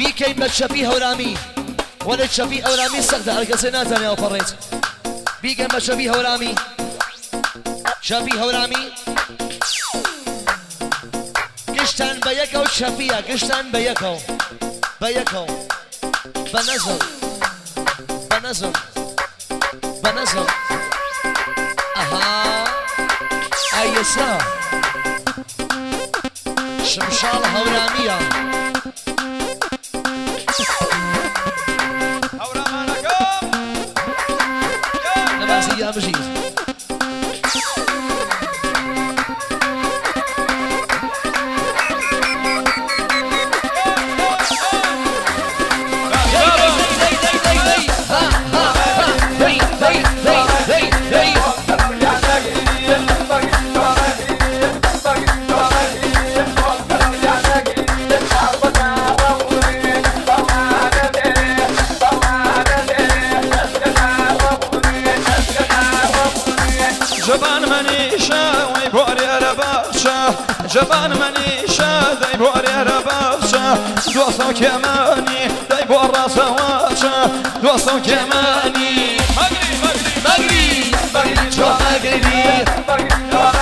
بیکەین بە چەپی هەورامی وەلە چەپی ئەورامی سەخدە هەر کەسێ ناتوانێ ئەوپەڕێت بیکەن بە چەپی هەورامی چەپی هەورامی گشتان بە یەکەو چەپیە گشتان بە یەکەو بە یەکەو بە نەزم بە نەزم بە نەزم ئەها ئایسا شمشاڵ هەورامیە نەباسی یامژیر جبان منيشة داي بوري رباشة دوصو كماني داي بور راسواشة دوصو كماني مغري مغري مغري مغري شو مغري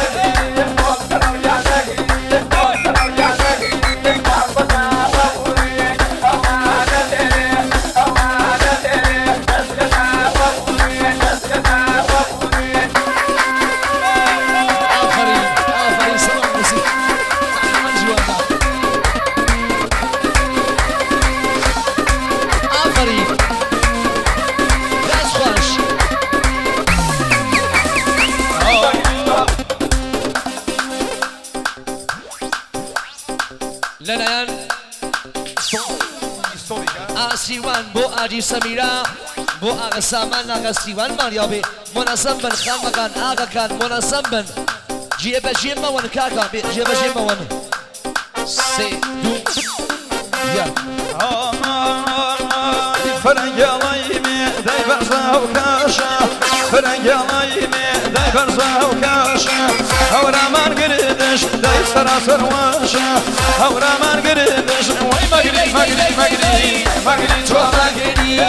سیوان بو آجی سمیرا بو آقا سامان آقا سیوان مالیابی مناسب بن خان مکان آقا کان مناسب بن جیب جیب موان کاکا جیب جیب موان سی دو یا فرنگ علیمی دای برزا و کاشا فرنگ علیمی دای برزا و کاشا هورا من گردش دای سراسر واشا هورا من گردش وای مگری مگری مگری مگری تو مگری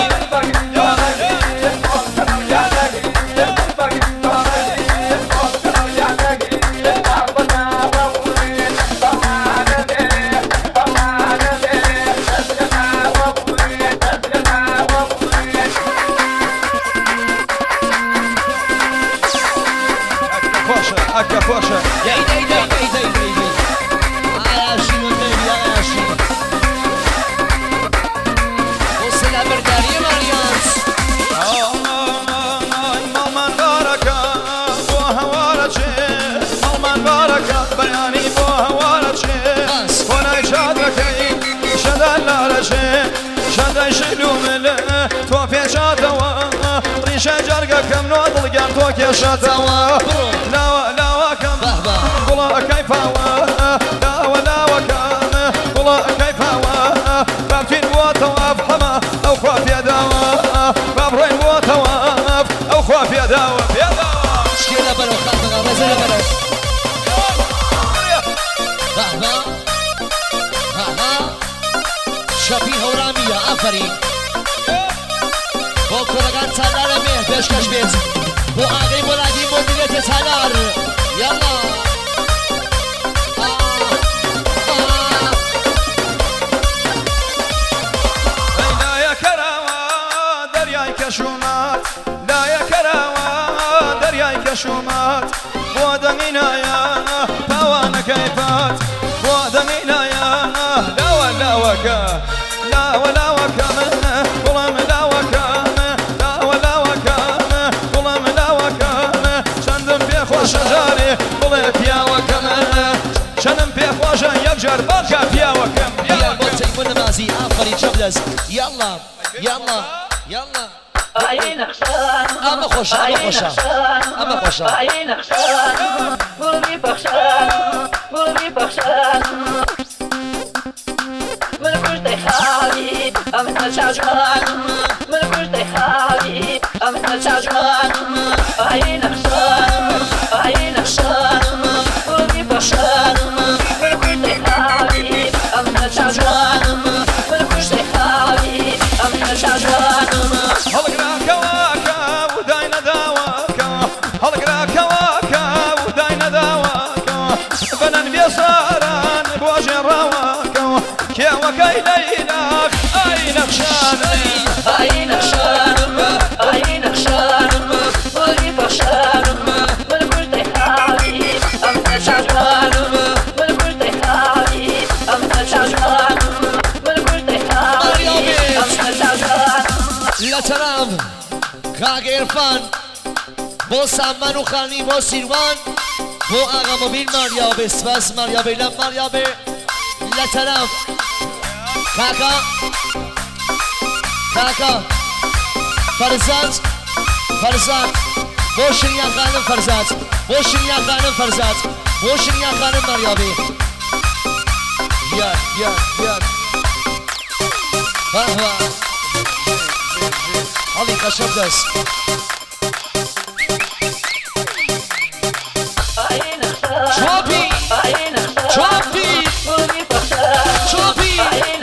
أكا فوشة يا إيدي عاشي والنبي عاشي وصل أبرداري ماريانس مالمان باركة بوها ورشي مالمان باركة بياني بوها ورشي وناي شادكي شدال لارشي شداي شلو مله توفي شاتوا ريشة جرقة كم نوضل قام توكي شاتوا لا قولا كيف هو لا وكان قولا كيف هو بابتين وطواف حما أو خواف يداوا بابرين وطواف أو خواف يداوا شكيلة بلو خاطر رزيلة بلو شبيه ورامية أفري وكرغان تالار ميه بيشكش بيت وآغي ولادي مدينة تالار يلا شومات لا يا كراوة درياي كشومات بودمينا يا فوانا كيفات بودمينا يا لا ولا وكا لا ولا وكا ظلم لا وكا لا ولا وكا ظلم لا وكا شندم بيخوش جاري ظلم يا وكم شندم بيخوش يبجر باركا يا وكم يا بوتي ونمازي آفري شبلز يلا يلا يلا عين خشان أما خوشة أما خوشة عين خشان قلبي بخشان قلبي بخشان من كشتي خالي أمثل شاجمان من كشتي خالي أمثل شاجمان عين خشان قلبي بخشان من كشتي خالي أمثل شاجمان من كشتي كاي ليلك اي نخشانم اي نخشانم اي نخشانم ولي فخشانم من كل تحالي امثل شعجوانم من كل تحالي امثل شعجوانم من كل تحالي امثل شعجوانم لا ترام كاك إرفان بو سامان و خانی بو سیروان بو آقا مبین ماریابه سپاس ماریابه لم ماریابه لطرف کاکا کاکا فرزاد فرزاد بو شنیا خانم فرزاد بو شنیا خانم فرزاد بو شنیا خانم ماریابه یاد واه حالی قشب دست Choppy! Choppy! Choppy!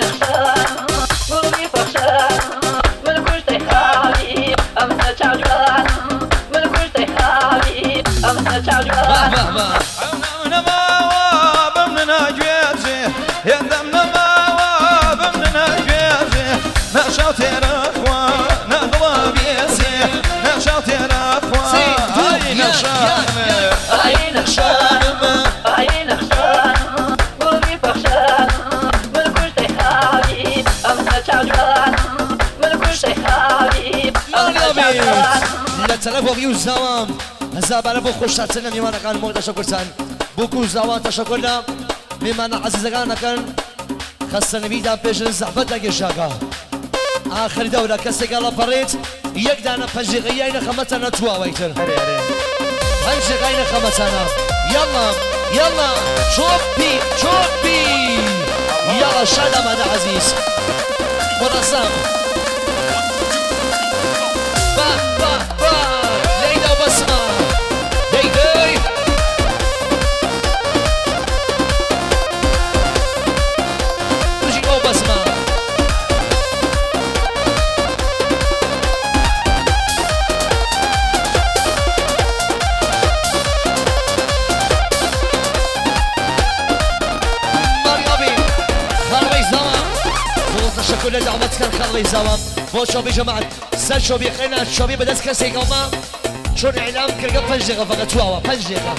لطرف وقیو زوام زبانه بو خوش ترسنم میمان کن مو تشکر سن بوکو زوام تشکر نم میمان عزیزگان کن خسته نبیدا پیشن زحمت لگی شاگا آخر دوره کسی گلا پریت یک دانه پنجقی این خمتنا تو آویتر پنجقی این خمتنا يلا شوبي يلا شادة ماذا عزيز منظم با ليلى وبسمة دي تجي وبسمة تشكر لدعمتك الخضري زوام بو شوبي جماعة سال شوبي خينا شوبي بدأت كاسي قوما شون إعلام كرقب فنجيغة فقط واوا فنجيغة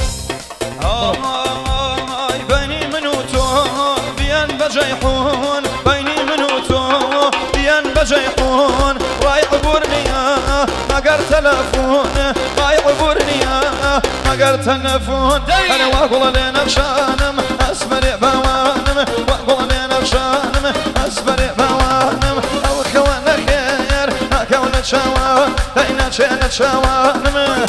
بيني منوتو بيان بجيحون بيني منوتو بيان بجيحون راي عبورنيا ما قر تلفون راي عبورنيا ما قر تلفون أنا واقول لنا شانم أسمر بوانم واقول لنا شانم أسمر بوانم أو كوانا خير كوانا شوان دينا شانا شوانم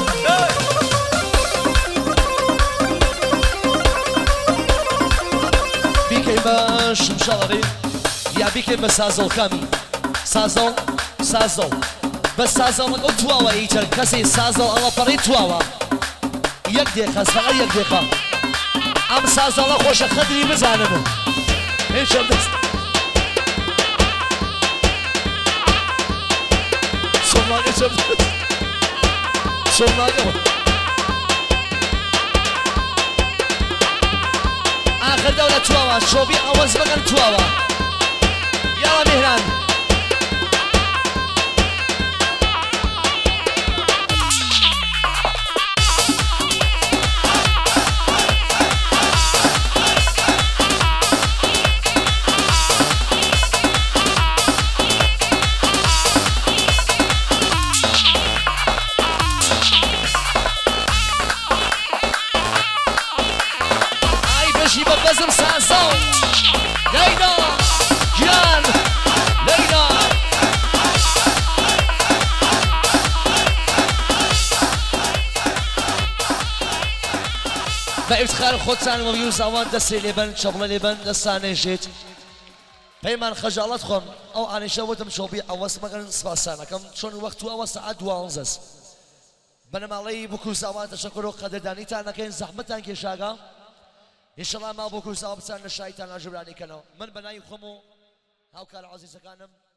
بيكي باش مشاري يا بيكي بسازل كامي سازل بس سازل نقول تواوا ايتر كسي سازل على طريق تواوا يك دقيقة فقط يك دقيقة ام سازل خوش خدري بزانم ايش بدست شماغه آخر دولة تواوا شوبي أوز بقن تواوا يلا مهران بزم سازون ليلى جيران ليلى با افتخار خودتان و بیوز آوان دستی لیبن شغل لیبن دستانه جیت پیمان خجالت خون او آنی شوتم شوبی اواس مگن سپاسانه کم چون وقت و اواس ساعت 12 بنمالی بکوز آوان تشکر و قدردانیتان نکن زحمتان کشاگا إن شاء الله ما بكون صعب سنة الشيطان أجبراني كنا من بناي خمو هاو كان عزيز كانم